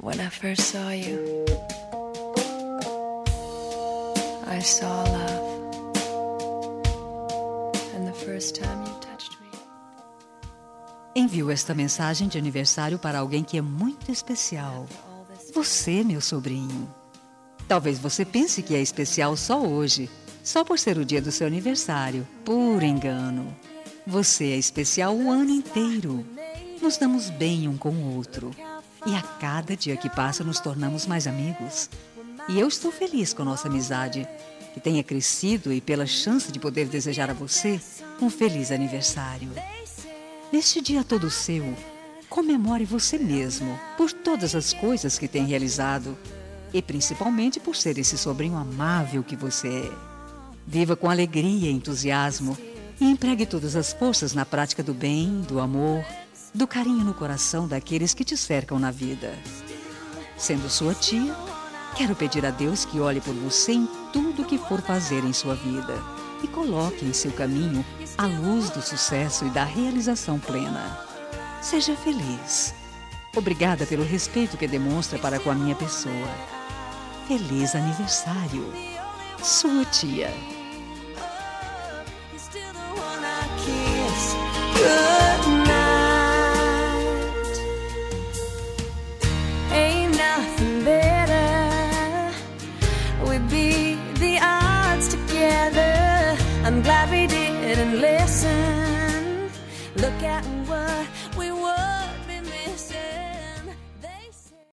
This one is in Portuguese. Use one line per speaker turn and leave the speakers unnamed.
When I first saw you, I saw love. And the first time you touched me.
Envio esta mensagem de aniversário para alguém que é muito especial. Você, meu sobrinho. Talvez você pense que é especial só hoje, só por ser o dia do seu aniversário. Por engano. Você é especial o ano inteiro. Nos damos bem um com o outro. E a cada dia que passa nos tornamos mais amigos. E eu estou feliz com nossa amizade, que tenha crescido, e pela chance de poder desejar a você um feliz aniversário. Neste dia todo seu, comemore você mesmo por todas as coisas que tem realizado e principalmente por ser esse sobrinho amável que você é. Viva com alegria e entusiasmo e empregue todas as forças na prática do bem, do amor, do carinho no coração daqueles que te cercam na vida. Sendo sua tia, quero pedir a Deus que olhe por você em tudo que for fazer em sua vida e coloque em seu caminho a luz do sucesso e da realização plena. Seja feliz. Obrigada pelo respeito que demonstra para com a minha pessoa. Feliz aniversário. Sua tia.
Good night. Ain't nothing better. We beat the odds together. I'm glad we didn't listen. Look at me.